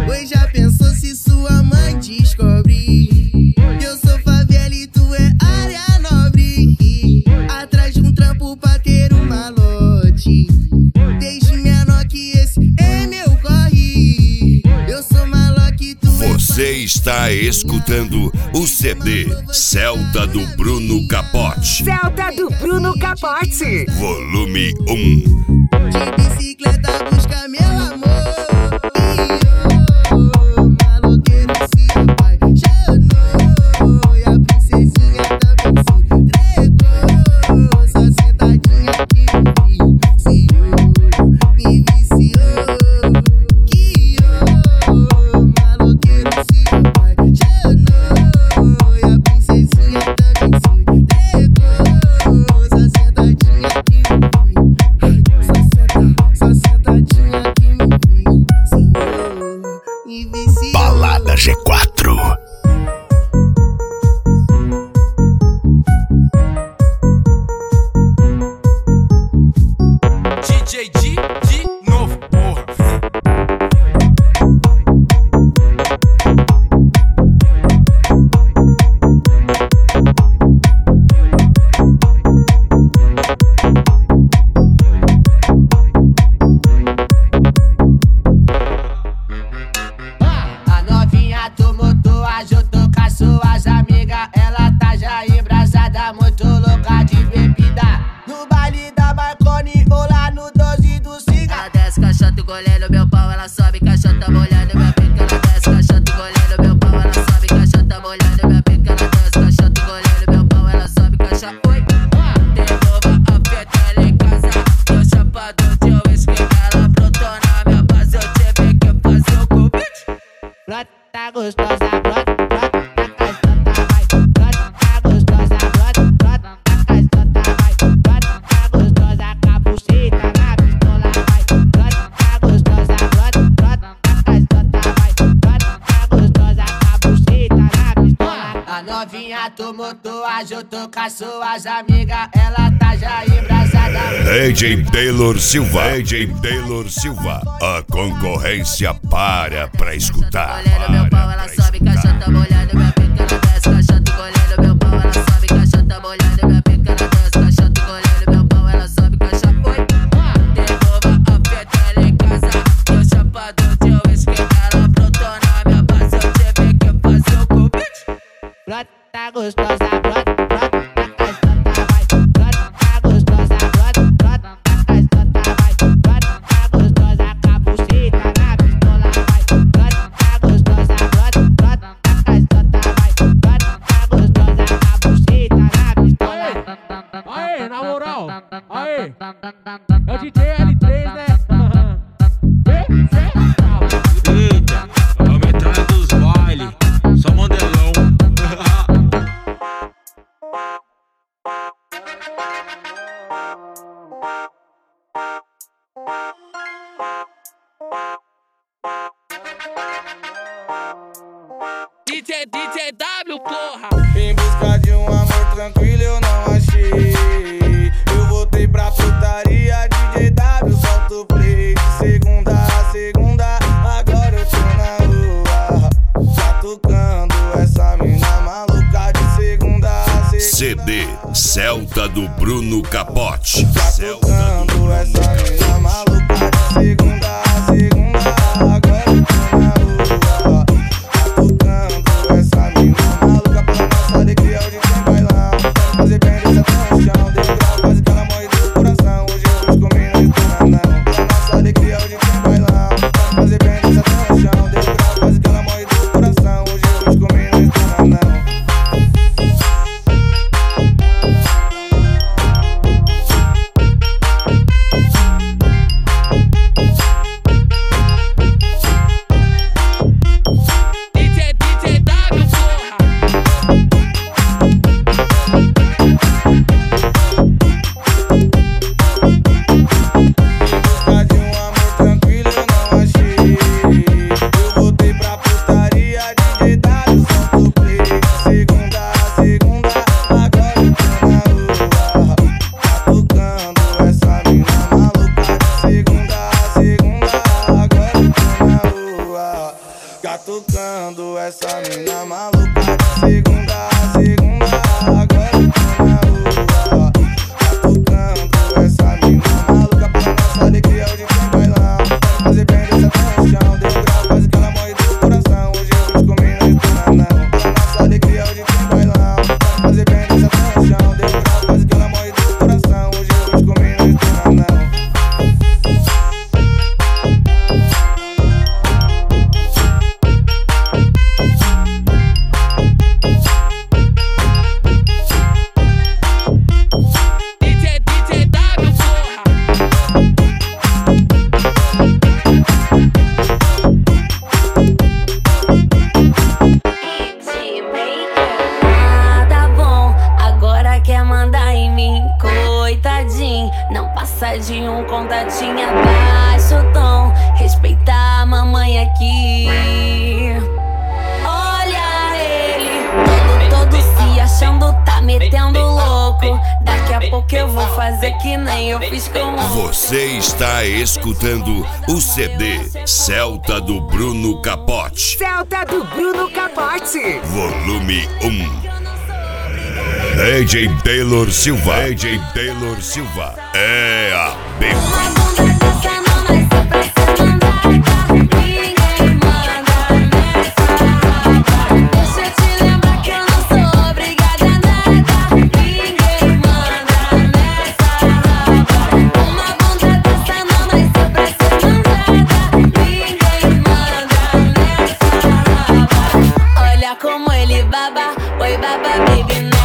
Pois já pensou se sua mãe descobre? Eu sou favela e tu é área nobre. Atrás de um trampo pra ter um malote. Desde menor que esse é meu corre. Eu sou malote e tu Você está escutando o CD Celta do Bruno Capote. Celta do Bruno Capote. Volume 1. de bicicleta busca meu amor. Maloqueiro se apaixonou e a princesinha também se entregou. Só sentadinha que me viciou, me viciou. Que maloqueiro se apaixonou e a princesinha também se entregou. Só sentadinha que me só sentadinha que me viciou. Balada G4. DJ de novo, porra. A novinha tomou tua, juntou com as suas amigas. Ela tá já embrasada, muito louca de bebida. No baile da Marconi ou lá no 12 do Siga. Ela desce caixota, colhendo meu pau. Ela sobe caixota, molhando minha pica. Ela desce caixota, colhendo meu pau. Ela sobe caixota, molhando minha pica. Ela desce caixota, colhendo meu pau. Ela sobe caixota. Oi, devolva a feta ela em casa. Meu chapadão de uísque, ela brotou na minha base. Eu tive que fazer o convite. Brota gostosa, brota caixota, vai. Brota gostosa, brota caixota, vai. Brota gostosa, capucita na pistola, vai. Brota gostosa, brota caixota, vai. Brota gostosa, capucita na pistola. A novinha tomou tua, juntou com as suas amigas. Ela tá já embrasada. DJ Taylor Silva. DJ Taylor Silva. A concorrência para pra escutar. Colhendo meu pau, ela sobe caixota, molhando minha pica. Ela desce caixota, colhendo meu pau. Ela sobe caixota, molhando minha pica. Ela desce caixota, colhendo meu pau. Ela sobe caixota. Oi, devolva a feta ela em casa. Meu chapadão de uísque, ela brotou na minha base. Eu tive que fazer o convite. Brota gostosa, brota caixota, vai. Brota gostosa, brota caixota, vai. Brota gostosa, capucita na pistola, vai. Brota gostosa, brota caixota, vai. Brota gostosa, capucita na pistola. Aê, na moral, aê, é o DJ L3, né? Eita, a metade dos bailes, só modelão. DJ W, porra. Em busca de um amor tranquilo eu não achei. Eu voltei pra putaria, DJ W, solta o play. De segunda a segunda, agora eu tô na rua, já tocando essa mina maluca. De segunda a segunda, CD Celta do Bruno Capote. já Celta do tocando essa mina maluca. De segunda a segunda, agora eu tô na rua, já tocando essa mina maluca. Pela nossa alegria hoje tem bailão. Quero fazer bem desse até no chão. Dei grau, quase que ela morre do coração. Hoje eu busco mina, não estou na não. Pela nossa alegria hoje tem bailão. Quero fazer bem desse até no chão. Dei grau, quase que ela morre do coração. Hoje eu busco mina, não estou na não. Catucando essa mina maluca de segunda a segunda. Agora eu tô na rua. Catucando essa mina maluca pela nossa alegria. Hoje tem bailão. Pode fazer bem dessa até no chão. Deu grau, quase que ela morre do coração. Hoje eu vou te comer, não estou não. Pela nossa alegria, hoje tem bailão. Pode fazer bem dessa até no chão. Deu grau, quase que ela morre do coração. Hoje eu vou te comer, não estou não. De um contatinho abaixo o tom, respeitar a mamãe aqui. Olha ele, todo se achando, tá metendo louco. Daqui a pouco eu vou fazer que nem eu fiz com Você está escutando o CD Celta do Bruno Capote. Celta do Bruno Capote. Volume 1. DJ Taylor Silva. DJ Taylor Silva é a Olha como ele baba, oi baba baby.